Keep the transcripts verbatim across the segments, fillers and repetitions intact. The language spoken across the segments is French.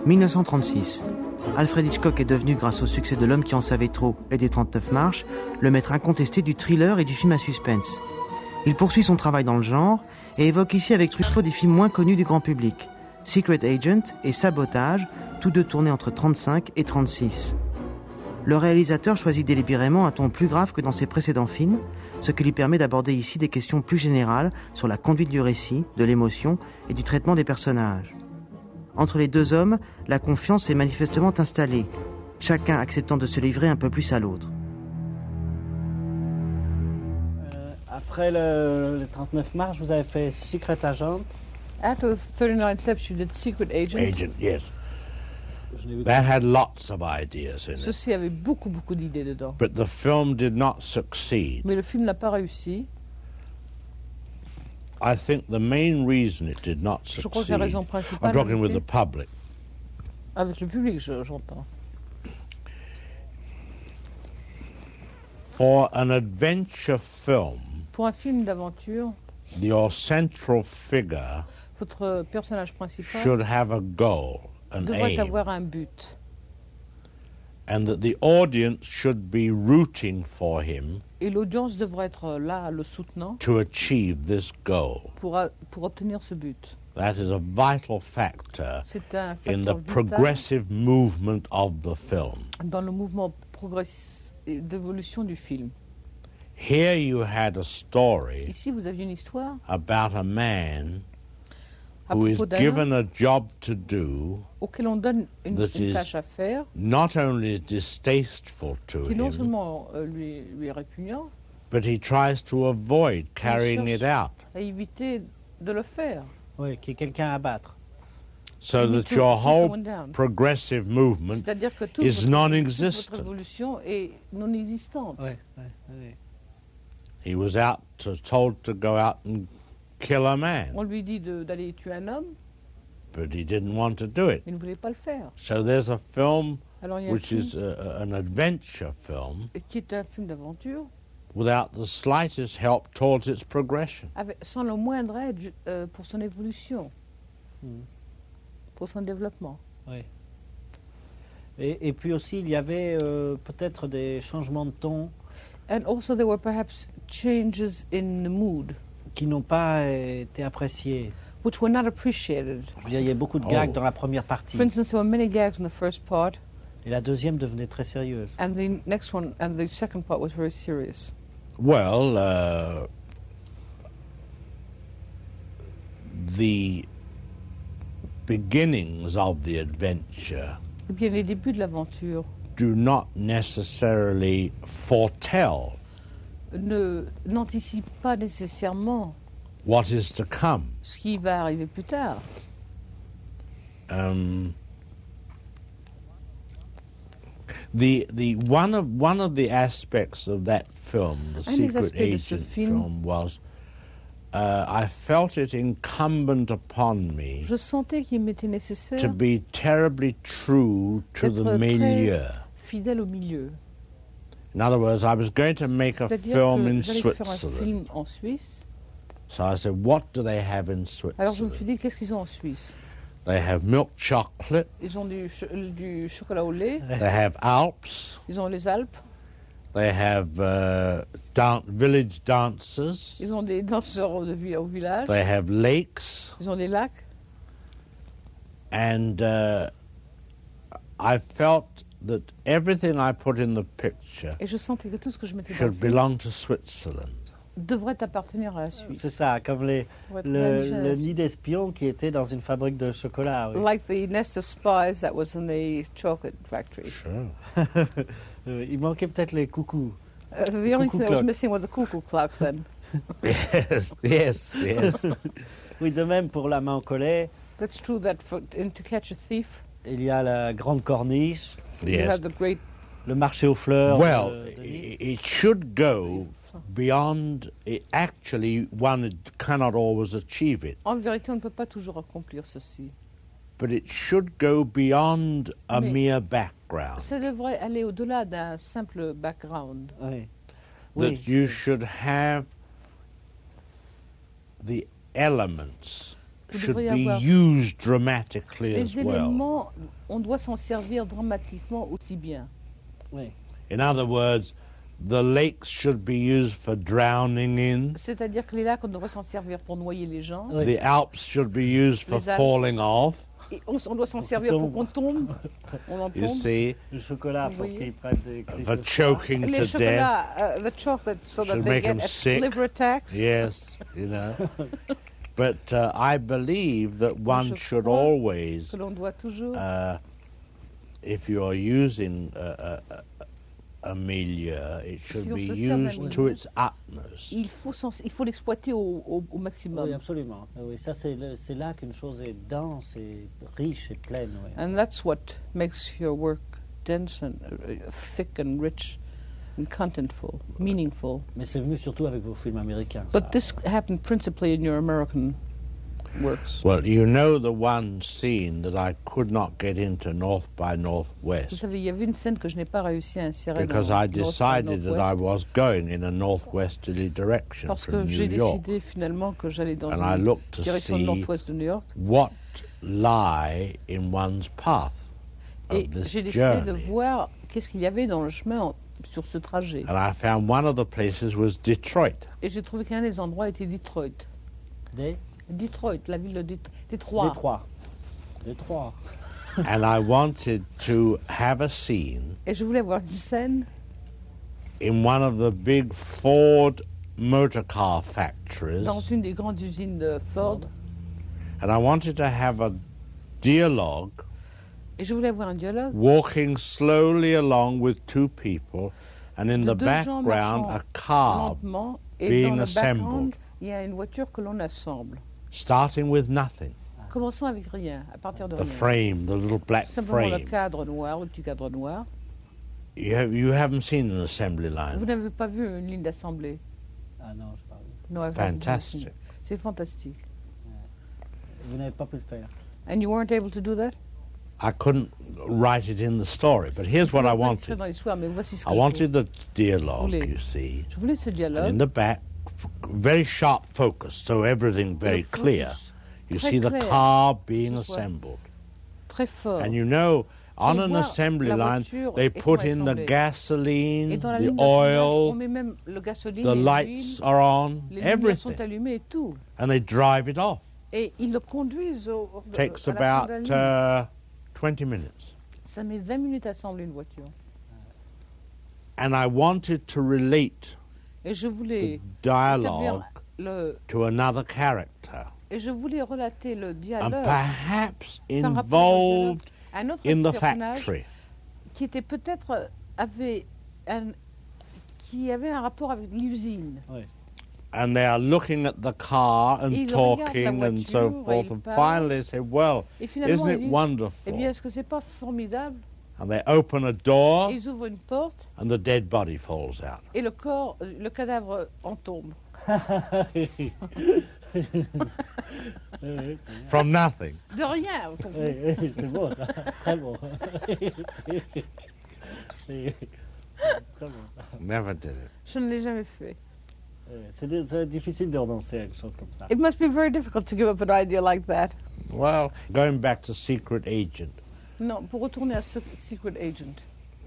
dix-neuf cent trente-six. Alfred Hitchcock est devenu, grâce au succès de L'homme qui en savait trop et des trente-neuf marches, le maître incontesté du thriller et du film à suspense. Il poursuit son travail dans le genre et évoque ici avec Truffaut des films moins connus du grand public, Secret Agent et Sabotage, tous deux tournés entre trente-cinq et trente-six. Le réalisateur choisit délibérément un ton plus grave que dans ses précédents films, ce qui lui permet d'aborder ici des questions plus générales sur la conduite du récit, de l'émotion et du traitement des personnages. Entre les deux hommes, la confiance est manifestement installée, chacun acceptant de se livrer un peu plus à l'autre. Euh, après le, le trente-neuf marches, vous avez fait Secret Agent. After the thirty-nine steps, you did Secret Agent. Agent, yes. That had lots of ideas in it. Ceci avait beaucoup, beaucoup d'idées dedans. But the film did not succeed. Mais le film n'a pas réussi. I think the main reason it did not Je crois que la succeed, raison principale, I'm talking with the public, avec le public, je- j'entends. for an adventure film, Pour un film d'aventure, your central figure votre personnage principal should have a goal, an devrait aim, avoir un but. and that the audience should be rooting for him Et l'audience devrait être là, le soutenant, to achieve this goal. pour, a- pour obtenir ce but. That is a vital factor C'est un in the facteur vital progressive movement of the film. dans le mouvement progressif d'évolution du film. Here you had a story Ici, vous aviez une histoire about a man à who is propos d'un given homme a job to do auquel on donne une, that une is tâche à faire, not only distasteful to qui non him, seulement euh, lui, lui est répugnant, but he tries to avoid carrying it out, à éviter de le faire. Oui, qui est quelqu'un à battre. so You need that to your shoot whole someone down. progressive movement C'est-à-dire que toute is votre, non-existent. toute votre évolution est non existante. Oui, oui, oui. he was out to, told to go out and kill a man, On lui dit de- d'aller tuer un homme, but he didn't want to do it. mais il ne voulait pas le faire. So there's a film Alors il y a un which film is a, a- an adventure film qui est un film d'aventure, without the slightest help towards its progression. avec, sans le moindre aide euh, pour son évolution, Hmm. pour son développement. Et, et puis aussi, il y avait euh, peut-être des changements de ton And also there were perhaps changes in the mood, qui n'ont pas été appréciés. which were not appreciated. Je veux dire, il y a beaucoup de Oh. gags dans la première partie. For instance, there were many gags in the first part, Et la deuxième devenait très sérieuse. and the next one, and the second part was very serious. Well, uh, the beginnings of the adventure Eh bien, les débuts de l'aventure do not necessarily foretell ne n'anticipent pas nécessairement what is to come. ce qui va arriver plus tard. Um, the the one of one of the aspects of that film, the Un des Secret aspects de ce Agent film- film, was uh, I felt it incumbent upon me Je sentais qu'il m'était to nécessaire be terribly true to the D'être très- milieu. fidèle au milieu. In other words, I was going to make a C'est-à-dire film in que j'allais faire un Switzerland. film en Suisse. So I said, what do they have in Alors je me suis Switzerland? dit, qu'est-ce qu'ils ont en Suisse? They have milk chocolate, Ils ont du, cho- du chocolat au lait, they have Alps, ils ont les Alpes, they have uh, dan- village dancers, ils ont des danseurs de vi- au village, they have lakes, ils ont des lacs. and uh, I felt that everything I put in the picture Et je sentais que tout ce que je mettais dans le should film belong to Switzerland. devrait appartenir à la Suisse. C'est ça, comme les, Devrait être le, managé à la le Suisse. nid d'espions qui était dans une fabrique de chocolat. Oui. Like the nest of spies that was in the chocolate factory. Sure. Euh, Il manquait peut-être les coucous. Uh, the only Cuckoo thing that was clock. missing were the cuckoo clocks then. Yes, yes, yes. Oui, de même pour la main au collet, That's true that for, in To Catch a Thief, il y a la grande corniche, you Yes. have the great le marché aux fleurs. Well, de- de Nice. i- it should go beyond. It actually, one cannot always achieve it, En vérité, on ne peut pas toujours accomplir ceci. but it should go beyond a Mais- mere background. Ça devrait aller au-delà d'un simple background. Oui. That Oui. you should have the elements Vous should devriez be avoir used dramatically as les well. éléments, on doit s'en servir dramatiquement aussi bien. Oui. In other words, the lakes should be used for drowning in. C'est-à-dire que les lacs, on devrait s'en servir pour noyer les gens. Oui. The Alps should be used for Les Alpes. falling off. Et on, on doit s'en servir pour qu'on tombe. On en You tombe. see, Le chocolat pour Oui. qu'ils prennent des crises for de froid. choking Les to death. chocolats, uh, the chocolate, so that Should they make get them a sick. liver attacks. Yes, you know. But uh, I believe that one Je should crois always, Que l'on doit toujours. uh, if you are using a, a, a, a milieu, it should Si on be se sert d'un used to milieu, its utmost. il faut, s'en- il faut l'exploiter au, au, au maximum. Oui, absolument. Oui, ça, c'est, le- c'est là qu'une chose est dense et riche et pleine. Oui. And that's what makes your work dense and uh, thick and rich and contentful, meaningful. Mais c'est venu surtout avec vos films américains. ça. But this happened principally in your American works. Well, you know the one scene that I could not get into North by Vous Northwest savez, il y avait une scène que je n'ai pas réussi à insérer because dans I North by decided that I Northwest, was going in a northwesterly direction parce que from New j'ai York. décidé finalement que j'allais dans And I une looked to direction see nord-ouest de New York. what lie in one's path Et of this j'ai décidé de journey. voir qu'est-ce qu'il y avait dans le chemin en- sur ce trajet. And I found one of the places was Detroit. Et j'ai trouvé qu'un des endroits était Detroit. Des Detroit, la ville de Dét- Détroit. Détroit. Détroit. And I wanted to have a scene Et je voulais voir une scène in one of the big Ford motor car factories. dans une des grandes usines de Ford. And I wanted to have a dialogue Et je voulais voir un dialogue walking slowly along with two people, and in de the deux gens background a marchant car lentement. Et being dans le assembled. background, il y a une voiture que l'on assemble. starting with nothing. Commençons avec rien, à partir de The rien. frame, the little black Simplement le frame. cadre noir, le petit cadre noir. You, have, you haven't seen an assembly Vous line. n'avez pas vu une ligne d'assemblée? Ah non, je parle. No, I've never Fantastic. seen it. C'est fantastique. Vous n'avez pas pu le faire. And you weren't able to do that? I couldn't write it in the story, but here's what I Je peux pas écrire wanted. dans l'histoire, mais voici ce que I je wanted the dialogue, voulais. you see, Je voulais ce and in dialogue. the back, f- very sharp focus, so everything very le focus clear. You très see the clair. car being Ce soit assembled. Très fort. And you know, on On an voit assembly la line, voiture they étant put in the assemblée. gasoline, Et dans la the ligne d'assemblage, on oil, met même le gasoline, the les lights huiles, are on, les lumières sont everything. allumées et tout. And they drive it off. Et ils le conduisent au, au- Takes à la fin de la about ligne. uh, twenty minutes. Ça met vingt minutes à assembler une voiture. And I wanted to relate Et je the voulais dialogue le to another character. et je voulais relater le And dialogue perhaps faire un rapport au dialogue involved à un autre in the personnage factory. qui était peut-être euh, avait un, qui avait un rapport avec l'usine. And they are looking at the car and Ils regardent la talking and so voiture, forth. ils And parlent. finally they say, well, Et finalement, isn't ils it disent, wonderful? eh bien, est-ce que c'est pas formidable? And they open a door Et ils ouvrent une porte and the dead body falls out. et le corps, euh, le cadavre en tombe. From nothing. De rien, vous comprenez? Oui, oui, c'est beau, ça. Très beau. Oui, très beau. Never did it. Je ne l'ai jamais fait. Oui, C'est di- c'est difficile de renoncer à une chose comme ça. It must be very difficult to give up an idea like that. Well, going back to Secret Agent, Non, pour retourner à ce Secret Agent.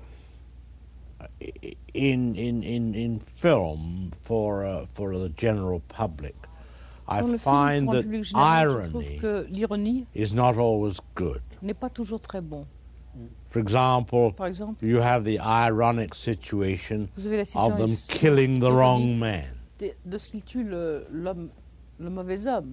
i- in in in in film for uh, for the general public, I Dans le film, find pour le that public général, je trouve irony que l'ironie is not always good. n'est pas toujours très bon. For example, Par exemple, you have the ironic situation vous avez la of them situation killing the ironique wrong man. de, de ce qui tue le- l'homme, le mauvais homme,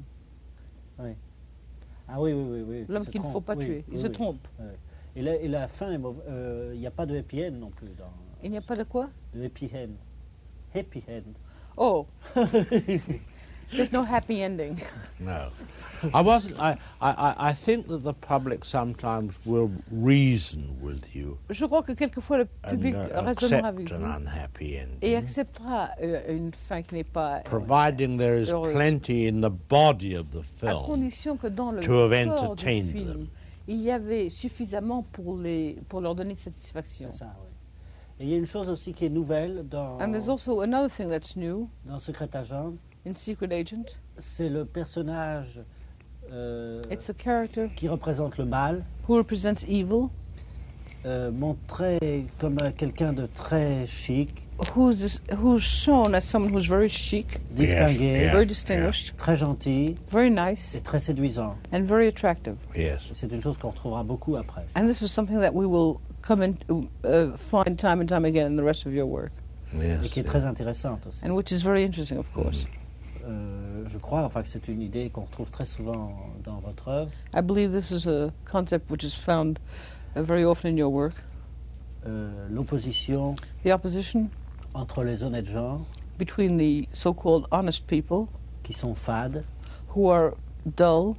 Ah oui, oui, oui. oui l'homme se qu'il ne faut trompe, pas oui, tuer. Il oui, se oui. trompe. Et la, et la fin, est mauvaise. Euh, il n'y a pas de happy end non plus dans Il n'y a pas de quoi? de happy end. Happy end. Oh, there's no happy ending. No, I wasn't. I, I I I think that the public sometimes will reason with you Je crois que quelquefois le and public uh, raisonnera accept avec an vous unhappy et ending, acceptera euh, une fin qui n'est pas euh, providing there is heureuse. plenty in the body of the à film condition que dans le to have corps du entertained film, them. il y avait suffisamment pour, les, pour leur donner satisfaction. C'est ça, oui. Et il y a une chose aussi qui est nouvelle dans, And there's also another thing that's new dans Secret Agent, in Secret Agent. c'est le personnage euh, It's a character qui représente le mal, who represents evil, euh, montré comme euh, quelqu'un de très chic, who's who's shown as someone who's very chic, distingué, Yeah. very distinguished, très gentil very nice, et très séduisant. and very attractive. Yes. Et c'est une chose qu'on retrouvera beaucoup après. And this is something that we will come and uh, find time and time again in the rest of your work, Yes. Et qui est très intéressante aussi. and which is very interesting, of course. Euh, je crois enfin que c'est une idée qu'on retrouve très souvent dans votre œuvre. I believe this is a concept which is found uh, very often in your work. Euh, l'opposition The opposition entre les honnêtes gens between the so-called honest people qui sont fades, who are dull,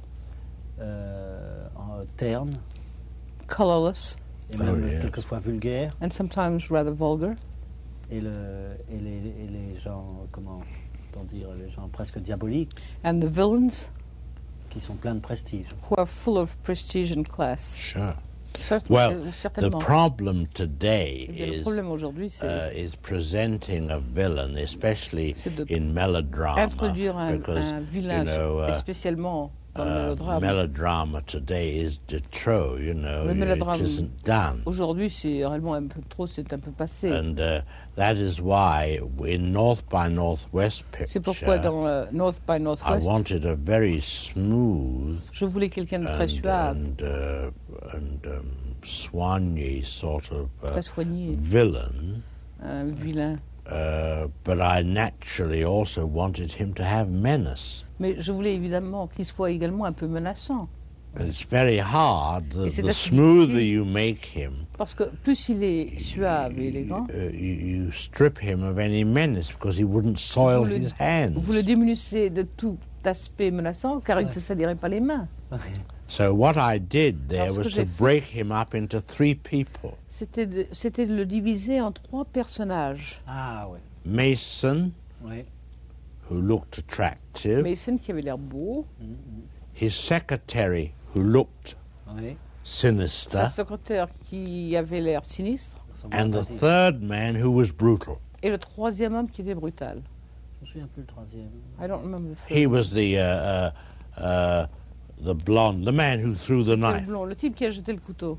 euh, en ternes colorless, et Oh, même yes. quelquefois vulgaires, and sometimes rather vulgar, et, le, et, les, et les gens, comment on dire, les gens presque diaboliques and the villains qui sont pleins de prestige. who are full of prestige and class. Sure. Certes- Well, euh, The certainement. problem today Eh bien, le is problème aujourd'hui, c'est uh, is presenting a villain, especially C'est de in melodrama, introduire un, because un vilain, you know, et uh, spécialement dans le uh, mélodrame. melodrama today is de trop. You know, Le you- mélodrame it isn't done. Aujourd'hui, c'est réellement un peu trop, c'est un peu passé. And uh, that is why in North by Northwest C'est pourquoi picture, dans euh, North by I Northwest, wanted a very smooth je voulais quelqu'un de très and, suave, and, uh, and um, soigné sort of uh, très soigné, villain. un vilain. Uh, but I naturally also wanted him to have menace. Mais je voulais évidemment qu'il soit également un peu menaçant. And it's very hard. The, Et c'est the assez smoother difficile. you make him, Parce que plus il est suave et élégant, uh, you, you strip him of any menace because he wouldn't soil Vous le- his hands. vous le diminuez de tout aspect menaçant car il ne Ouais. se salirait pas les mains. So what I did there Alors, ce was que to j'ai fait- break him up into three people: C'était de, c'était de le diviser en trois personnages. Ah oui, Mason, oui. who looked attractive; Mason qui avait l'air beau, Mhm, his secretary, who looked oui. sa sinister; secrétaire qui avait l'air sinistre, Ça and me the rappelle. third man, who was brutal. et le troisième homme qui était brutal. Je me souviens plus le troisième. I don't remember the He third. was the uh, uh, uh, the blonde, the man who threw the Le knife. blond, le type qui a jeté le couteau.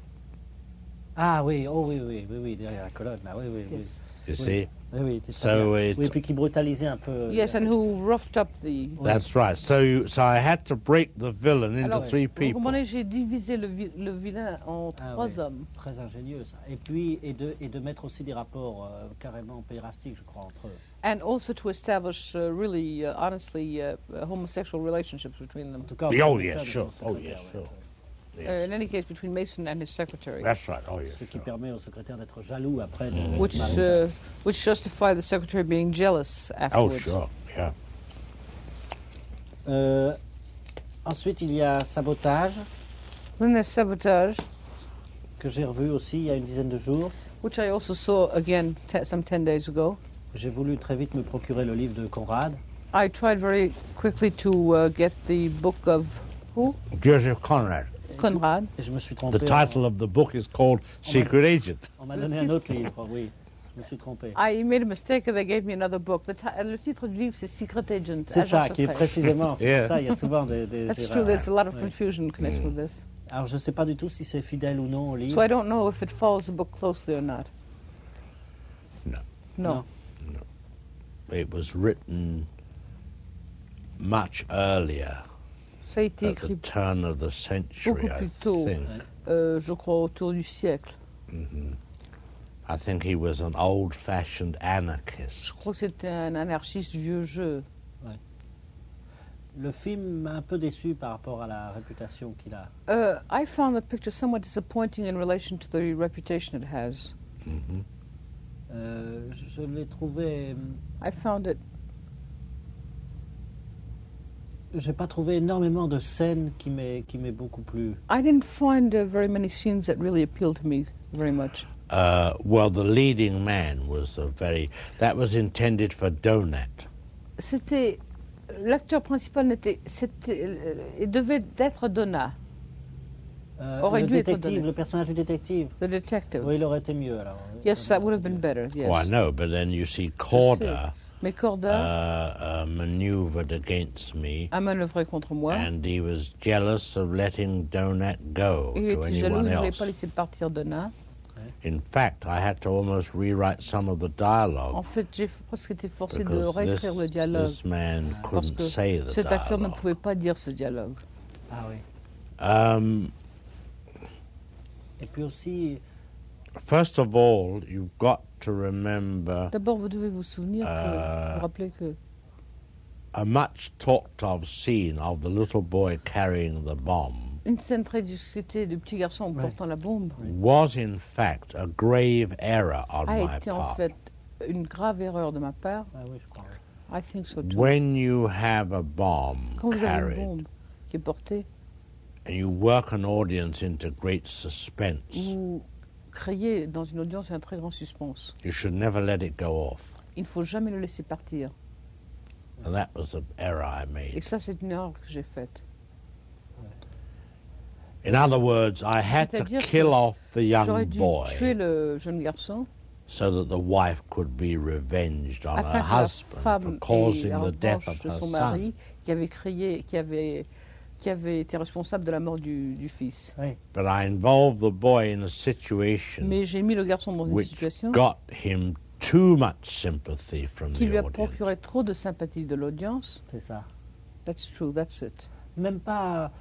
Ah oui, oh oui, oui, oui, oui, derrière la colonne, là, oui, oui, oui. You Oui. see, Oui, oui, c'est So très bien. it- Oui, puis qui brutalisait un peu. Yes, and who roughed up the... that's right. So, you, so I had to break the villain into Alors, three vous people. comprenez, j'ai divisé le, vi- le vilain en Ah trois oui. hommes. Très ingénieux, ça. Et puis, et de, et de mettre aussi des rapports euh, carrément pérastiques, je crois, entre eux. And also to establish uh, really, uh, honestly, uh, uh, homosexual relationships between them. En tout cas, Oh, on yes, ça de sure. son Oh, secrétaire, yes, ouais. sure. Uh, in any case, between Mason and his secretary. That's right. Oh, yes. Ce qui sure. permet au secrétaire d'être jaloux après. De, Which, de- uh, which justify the secretary being jealous Oh, afterwards. sure. Yeah. Euh, ensuite, il y a Sabotage, Then there's Sabotage, que j'ai revu aussi il y a une dizaine de jours. which I also saw again te- some ten days ago. J'ai voulu très vite me procurer le livre de Conrad. I tried very quickly to uh, get the book of who? Joseph Conrad. Conrad. Et je me suis The trompé. title of the book is called Secret Agent. On, on m'a donné un autre livre, oui. Je me suis trompé. I made a mistake and they gave me another book. The ti- le titre du livre, c'est Secret Agent. C'est Agent ça, qui est secret. précisément. C'est Yeah. pour ça, il y a souvent des, des That's erreurs. true, there's a lot of Oui. confusion connected Mm. with this. Alors, je ne sais pas du tout si c'est fidèle ou non au livre. So I don't know if it follows the book closely or not. No. No. No. It was written much earlier, Ça a été at the écrit, turn of the century, beaucoup I plus tôt. think. euh, je crois, autour du siècle. hmm I think he was an old-fashioned Je anarchist. crois que c'était un anarchiste vieux jeu. Le film m'a un peu déçu par rapport à la réputation qu'il a. Uh, I found the picture somewhat disappointing in relation to the reputation it has. hmm Euh, je l'ai trouvé. I found it, J'ai pas trouvé énormément de scènes qui m'aient qui m'aient beaucoup plu. I didn't find uh, very many scenes that really appealed to me very much. Uh, well, the leading man was a very. That was intended for Donat. C'était, l'acteur principal n'était, c'était, euh, il devait être Donna, Euh, Aurait le dû être détective, donné. le personnage du détective. the detective. Oui, il aurait été mieux alors. Yes, that would have been better, yes. Oh, I know, but then you see Corder Mais Corda uh, uh, maneuvered against me, a manœuvré contre moi. and he was jealous of letting Donat go Il to était jaloux, anyone il ne voulait else. pas laisser partir Donna. In fact, I had to almost rewrite some of the dialogue En fait, j'ai presque été forcé de because réécrire this, le dialogue this man parce couldn't que say the cet acteur ne dialogue. pouvait pas dire ce dialogue. Ah oui. Um, Et puis aussi, first of all, you've got to remember D'abord, vous devez vous souvenir, que, Euh, vous rappeler que a much talked of scene of the little boy carrying the bomb une scène très discutée du petit garçon Ouais. portant la bombe was in fact a grave error on a my été en part. fait une grave erreur de ma part. ah oui, je crois. I think so too. When you have a bomb Quand vous avez une carried bombe qui est portée, and you work an audience into great suspense, vous créez dans une audience un très grand suspense. you should never let it go off. Il ne faut jamais le laisser partir. And that was an error I Et made. ça, c'est une erreur que j'ai faite. In other words, I had to C'est-à-dire kill que off the young J'aurais dû boy tuer le jeune garçon so that the wife could be revenged on her afin que la husband for femme ait causing la the death revanche of de her son son. mari qui avait crié, qui avait, qui avait été responsable de la mort du, du fils. But I involved the boy in a situation Mais j'ai mis le garçon dans une which situation got him too much sympathy from qui the lui a audience. procuré trop de sympathie de l'audience. C'est ça. That's true, that's it. Même pas.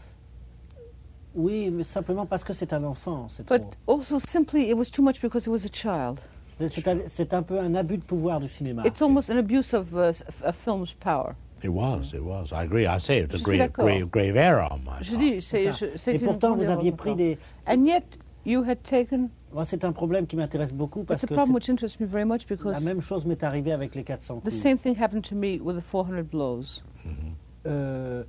Oui, mais simplement parce que c'est un enfant, c'est But trop. also simply it was too much because it was a child. C'est- C'est un, c'est un peu un abus de pouvoir du cinéma. It's almost an abuse of uh, a film's power. It was, it was. I agree. I say it's Je a suis grave, d'accord. grave, grave error on my Je part. dis, C'est c'est, ça. je- c'est Et une pourtant, grande vous erreur aviez de pris part. des. And yet you had taken. Moi, c'est un problème qui m'intéresse beaucoup parce It's a que problem c'est- which interests me very much la because même chose m'est arrivée avec les quatre cents the coups. same thing happened to me with the four hundred blows. Euh,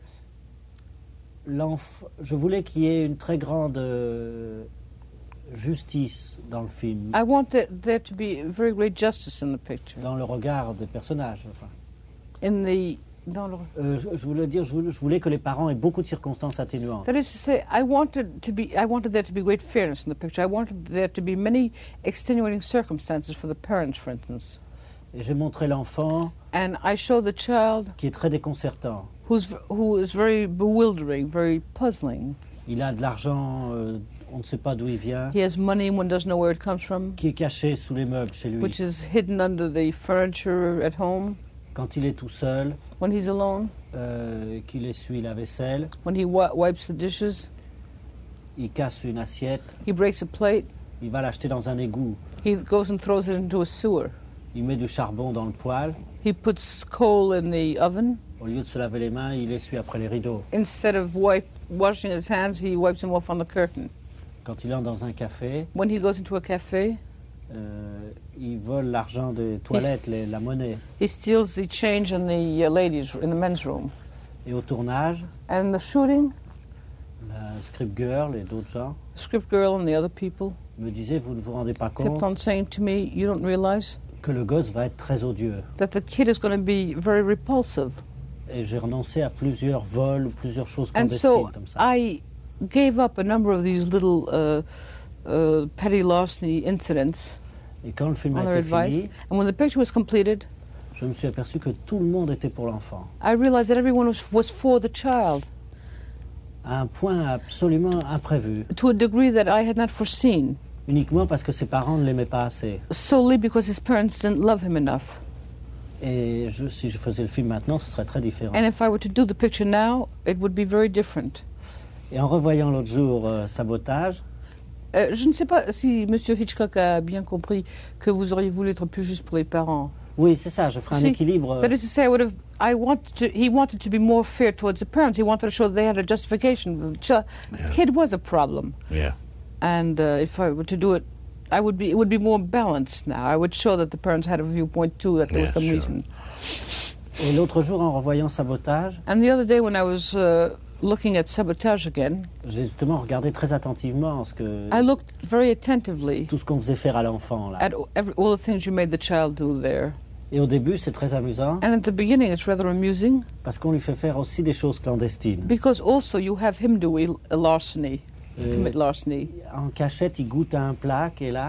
l'enf- je voulais qu'il y ait une très grande euh, justice dans le film, I want there, there to be very great justice in the picture. dans le regard des personnages. Enfin. In the dans le, Euh, je, je voulais dire, je voulais, je voulais que les parents aient beaucoup de circonstances atténuantes. that is to say, I wanted to be I wanted there to be great fairness in the picture. I wanted there to be many extenuating circumstances for the parents, for instance. Et j'ai montré l'enfant And I show the child qui est très déconcertant. who's who is very bewildering, very puzzling. Il a de l'argent, euh, on ne sait pas d'où il vient, He has money, one doesn't know where it comes from, qui est caché sous les meubles chez lui. which is hidden under the furniture at home Quand il est tout seul, when he's alone, euh, qu'il essuie la vaisselle, when he wi- wipes the dishes, il casse une assiette, he breaks a plate, il va l'acheter dans un égout, he goes and throws it into a sewer. il met du charbon dans le poêle, He puts coal in the oven. au lieu de se laver les mains, il essuie après les rideaux. Instead of wipe, washing his hands, he wipes them off on the curtain. Quand il entre dans un café, When he goes into a cafe, euh, il vole l'argent des toilettes, les- la monnaie. he steals the change in the uh, ladies' in the men's room. Et au tournage, And the shooting, la script girl et d'autres gens the script girl and the other people me disaient, vous ne vous rendez pas kept compte on saying to me, "You don't realize que le gosse va être très odieux. that the kid is going to be very repulsive." Et j'ai renoncé à plusieurs vols ou plusieurs choses And clandestines so comme ça. I gave up a number of these little uh, uh, petty larceny incidents Et quand le film on a their été advice. fini, And when the picture was completed, je me suis aperçu que tout le monde était pour l'enfant. I realized that everyone was, was for the child À un point absolument imprévu. to a degree that I had not foreseen, Uniquement parce que ses parents ne l'aimaient pas assez. solely because his parents didn't love him enough. Et je, si je faisais le film maintenant, ce serait très différent. And if I were to do the picture now, it would be very different. Et en revoyant l'autre jour euh, Sabotage, Euh, je ne sais pas si M. Hitchcock a bien compris que vous auriez voulu être plus juste pour les parents. oui, c'est ça, je ferai un Si, équilibre. euh, That is to say, I would have. I wanted to. He wanted to be more fair towards the parents. He wanted to show they had a justification. The ch- Yeah. kid was a problem, Yeah. and uh, if I were to do it, I would be. It would be more balanced now. I would show that the parents had a viewpoint too. That there Yeah, was some sure. reason. Et l'autre jour, en revoyant Sabotage, And the other day, when I was uh, looking at Sabotage again, j'ai justement regardé très attentivement ce que, I looked very attentively tout ce qu'on faisait faire à l'enfant. Là. at every, all the things you made the child do there. Et au début, c'est très amusant And at the beginning, it's rather amusing parce qu'on lui fait faire aussi des choses clandestines. because also you have him do a, a larceny, Euh, commit larceny. En cachette, il goûte à un plat qui est là.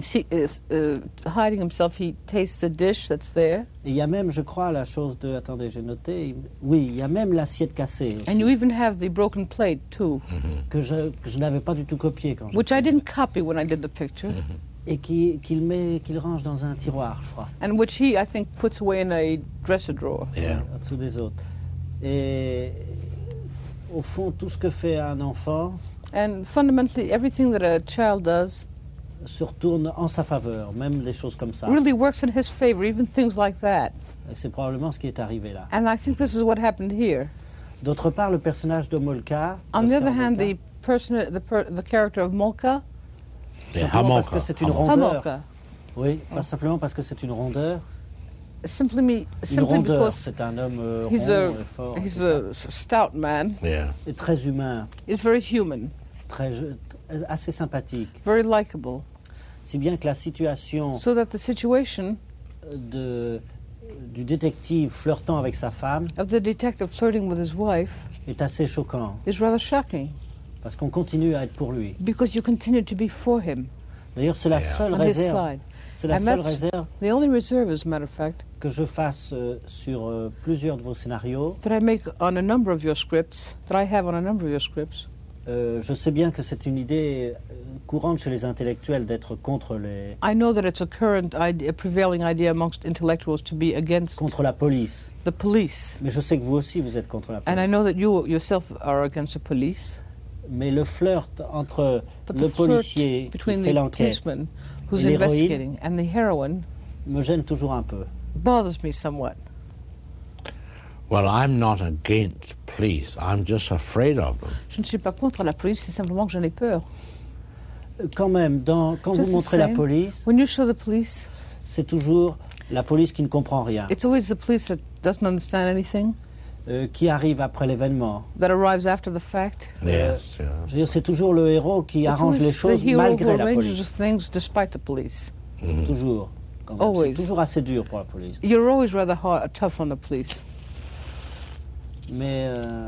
see, uh, uh, hiding himself, he tastes a dish that's there. Et il y a même, je crois, la chose de... Attendez, j'ai noté. il- Oui, il y a même l'assiette cassée aussi, And you even have the broken plate, too, que je, que je n'avais pas du tout copié quand je... which I didn't copy when I did the picture, Et qui- qu'il met, qu'il range dans un tiroir, je crois, and which he, I think, puts away in a dresser drawer. Yeah. au-dessous des autres. Et au fond, tout ce que fait un enfant And fundamentally, everything that a child does se retourne en sa faveur, même des choses comme ça. really works in his favor, even things like that. Et c'est probablement ce qui est arrivé là. And I think this is what happened here. D'autre part, le personnage de Molka, On the Oscar other hand, Molka, the person, the, per, the character of Molka, Yeah, simplement parce que Hamolka. c'est une Hamolka. rondeur. Hamolka, Oui, pas simplement parce que c'est une rondeur. simply me, Une simply rondeur, because c'est un homme euh, he's rond a et fort. he's c'est a s- stout man. Yeah. ça. Et très humain, He's very human, très, assez sympathique. very likable. Si bien que la situation So that the situation de, du détective flirtant avec sa femme of the detective flirting with his wife est assez choquant, is rather shocking parce qu'on continue à être pour lui. because you continue to be for him D'ailleurs, c'est la Yeah. seule on his réserve, side. c'est la And seule that's- réserve The only reserve, as a matter of fact, que je fasse euh, sur euh, plusieurs de vos scénarios. that I make on a number of your scripts, that I have on a number of your scripts. Euh, je sais bien que c'est une idée euh, courante chez les intellectuels d'être contre les I know that it's a current idea, a prevailing idea amongst intellectuals to be against contre la police. the police. Mais je sais que vous aussi vous êtes contre la And I police. know that you yourself are against the police. Mais le flirt entre But le the flirt policier qui between fait the l'enquête policeman who's et l'héroïne investigating and the heroine me gêne toujours un peu. bothers me somewhat. Well, I'm not against police. I'm just afraid of them. Je ne suis pas contre la police, c'est simplement que j'en ai peur. Euh, Quand même, dans, quand Just vous the montrez la same. police, When you show the police, c'est toujours la police qui ne comprend rien, it's always the police that doesn't understand anything, euh, qui arrive après l'événement. that arrives after the fact. Yes, yeah. Je veux dire, c'est toujours le héros qui It's arrange always les the choses hero malgré who la arranges police. things despite the police. Mhm. Toujours. quand même. Always. C'est toujours assez dur pour la police. You're always rather hard, tough on the police. Mais, euh,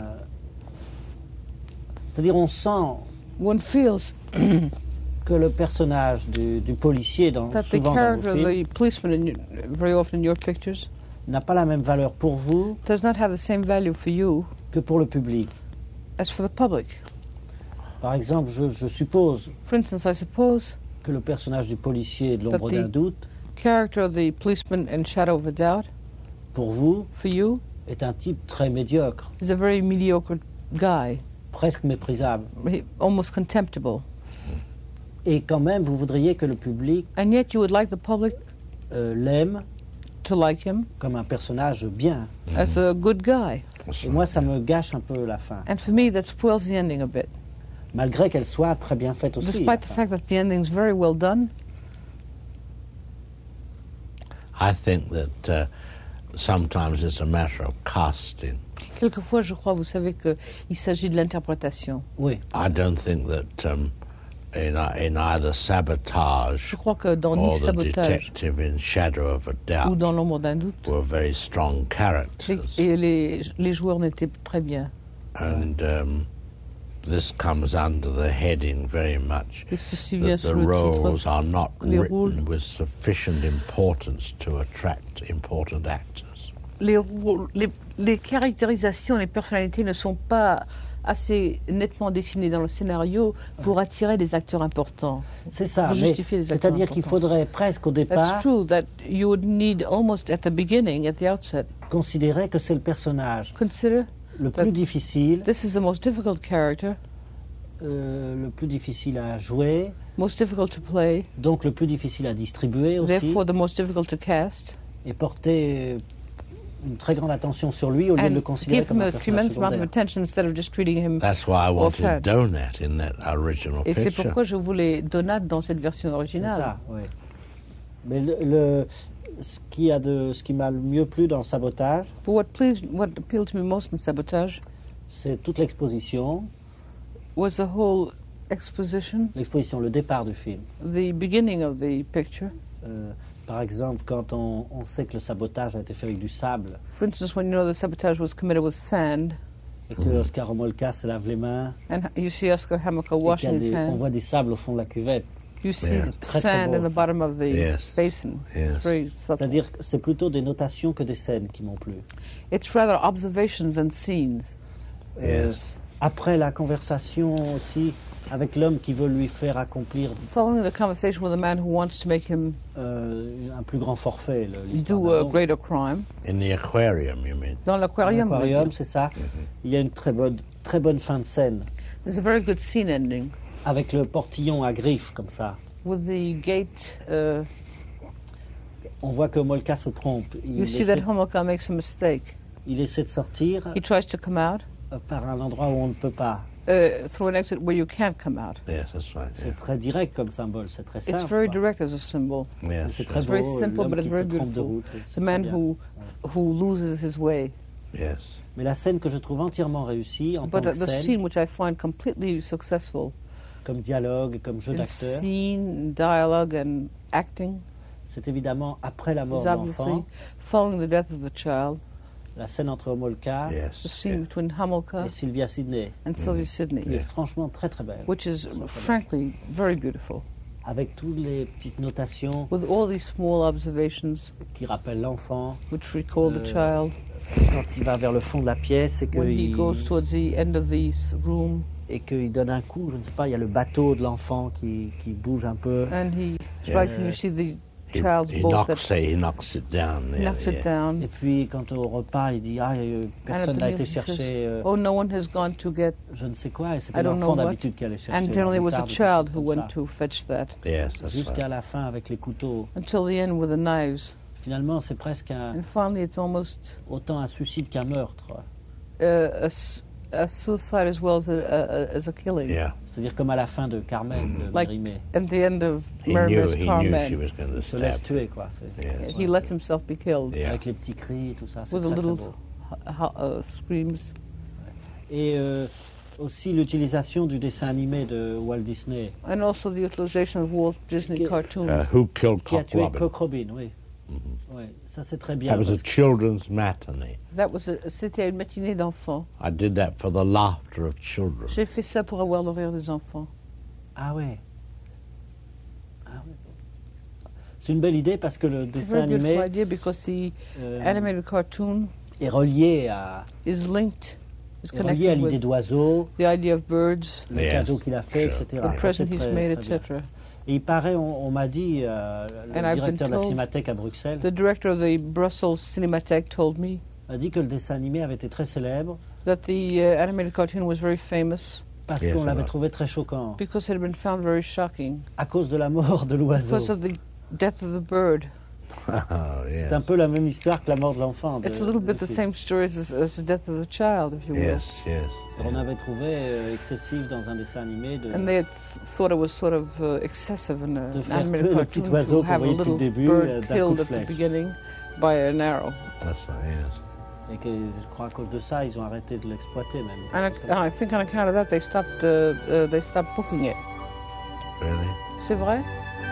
c'est-à-dire, on sent One feels que le personnage du, du policier, dans, that the souvent dans character vos of films, the policeman, in your, very often in your pictures, n'a pas la même valeur pour vous does not have the same value for you que pour le public. as for the public. Par exemple, je, je suppose For instance, I suppose que le personnage du policier de l'ombre That the- d'un doute, character of the policeman in Shadow of a Doubt, pour vous, for you, est un type très médiocre, is a very mediocre guy, presque méprisable. he- almost contemptible. Et quand même, vous voudriez que le public And yet you would like the public euh, l'aime to like him comme un personnage bien. as a good guy. Et moi, ça me gâche un peu la fin, And for me, that spoils the ending a bit. malgré qu'elle soit très bien faite aussi. la Despite the fin. fact that the ending's very well done, I think that uh, sometimes it's a matter of casting. quelquefois, je crois, vous savez qu'il s'agit de l'interprétation. Oui, I don't think that um, in, in either Sabotage Je crois que dans Ni or the Sabotage detective in Shadow of a ou Doubt dans L'ombre d'un doute, were very strong les, characters. et les, les joueurs n'étaient très bien. And um, this comes under the heading very much Et ceci vient that the sous le roles titre. are not Les rôles- written with sufficient importance to attract important actors. Les, rôles- les, les caractérisations, les personnalités ne sont pas assez nettement dessinées dans le scénario pour attirer des acteurs importants. c'est ça. Pour Mais justifier les acteurs c'est-à-dire qu'il importants. faudrait presque au That's départ true that you would need almost at the beginning, at the outset, considérer que c'est le personnage consider le plus That- difficile, this is the most difficult character, euh, le plus difficile à jouer, most difficult to play, donc le plus difficile à distribuer aussi, therefore the most difficult to cast, et porter une très grande attention sur lui au lieu de le and considérer give him comme un a personnage tremendous amount of secondaire. attention instead of just treating him. That's why I wanted Offhand. Donat in that original Et c'est picture. pourquoi je voulais Donat dans cette version C'est originale. ça, oui. Mais le, le- ce qui a de, ce qui m'a le mieux plu dans le Sabotage, But what pleased, what appealed to me most in Sabotage c'est toute l'exposition, was the whole exposition, l'exposition, le départ du film. the beginning of the picture. Euh, par exemple, quand on, on sait que le sabotage a été fait avec du sable For instance, when you know the sabotage was committed with sand, et que Oscar Homolka se lave les mains, and you see Oscar Hamilka et qu'il y washing a his des- on hands, voit des sables au fond de la cuvette. You see Yeah. Très, très sand beau, in the ça. bottom of the Yes. basin. Yes. It's very subtle. C'est-à-dire que c'est plutôt des notations que des scènes qui m'ont plu. It's rather observations and scenes. Euh, Yes. après la conversation aussi avec l'homme qui veut lui faire accomplir Following the conversation with a man who wants to make him euh, un plus grand forfait. le- l'histoire do d'un a homme. greater crime. In the aquarium, you mean? Dans l'aquarium, Dans l'aquarium, c'est ça. Il y a une très bonne, très bonne fin de scène there's a very good scene ending avec le portillon à griffes comme ça. with the gate. Uh, On voit que Molka se trompe. Il, you see essaie, that Homolka makes a mistake. il essaie de sortir He tries to come out euh, par un endroit où on ne peut pas. uh, through an exit where you can't come out. Yes, that's right. C'est Yeah. très direct comme symbole, c'est très simple. It's very quoi. direct as a symbol. Yes, C'est yes. très It's beau. very simple, l'homme but it's qui very se trompe de beautiful. route, c'est The très man bien. who who loses his way. Yes. Mais la scène que je trouve entièrement réussie en But tant uh, que the scène, scene which I find completely successful comme dialogue, comme jeu in d'acteur, scene, dialogue, and acting c'est évidemment après la mort is de obviously l'enfant, following the death of the child, la scène entre Homolka the Yes. scene yes. between Homolka et Sylvia Sidney, and Sylvia Sidney, qui est franchement très très belle, which is frankly very beautiful, avec toutes les petites notations with all these small observations qui rappellent l'enfant, which recall the Euh, child quand il va vers le fond de la pièce et when he qu'il goes towards the end of the s- room et qu'il donne un coup, je ne sais pas, il y a le bateau de l'enfant qui, qui bouge un peu. and he strikes and you see the He, child's he boat knocks that it. He knocks it down. There, knocks it yeah. down. Et puis quand au repas, il dit ah euh, personne n'a And at the été meal, he says, chercher euh, Oh, no one has gone to get. je ne sais quoi, et c'était I don't l'enfant know what. d'habitude qui allait chercher. And generally, it la was a moutarde, child des who choses went comme to fetch that. Yes, ça. that's Jusqu'à right. la fin avec les couteaux. Until the end with the knives. Finalement, c'est presque un, And finally, it's almost autant un suicide qu'un meurtre. uh, a, s- a suicide as well as a, a, as a killing. Yeah. C'est-à-dire comme à la fin de Carmen, de Like- Mérimée. At the end of He knew. Merimer's He knew she Carmen, was going to Il se laisse stab. tuer, quoi. C'est- Yes. he let himself be killed Yeah. Avec les petits cris et tout ça, c'est with a très, très little beau. ho- uh, screams. Et euh, aussi l'utilisation du dessin animé de Walt Disney, And also the utilization of Walt Disney Qui- cartoons. Uh, who killed qui a Cock tué Robin? Cock Robin, oui. Ouais, ça c'est très bien. That was a parce que- children's matinee. That was a, c'était une matinée d'enfants. I did that for the laughter of children. J'ai fait ça pour avoir le rire des enfants. Ah ouais. Ah ouais. C'est une belle idée parce que le It's a dessin very beautiful animé idea because the euh, animated cartoon est relié à, is linked, is est relié à connected l'idée with d'oiseau, the idea of birds, le Yes, cadeau qu'il a fait, sure. et cetera. the Ça, present c'est he's très- made, très bien. et cetera. Et il paraît, on, on m'a dit, euh, le And I've been directeur de la told- Cinémathèque à Bruxelles The director of the Brussels Cinematheque told me a dit que le dessin animé avait été très célèbre that the uh, animated cartoon was very famous parce Yes, qu'on l'avait alors. trouvé très choquant because it had been found very shocking à cause de la mort de l'oiseau. because of the death of the bird. Oh, yes. C'est un peu la même histoire que la mort de l'enfant. de- It's a little du bit the film. same story as, as the death of the child, if you will. Yes, yes. On avait trouvé euh, excessif dans un dessin animé de, And they had th- thought it was sort of uh, excessive in a, De an faire animated que le petit cartoon oiseau to qu'on have a voyait depuis little le début, euh, bird d'un coup killed de at the flèche. beginning by an arrow. That's right, yes. et que je crois à cause de ça, ils ont arrêté de l'exploiter même. And I, I think on account of that, they stopped, uh, uh, they stopped booking it. Really? C'est vrai?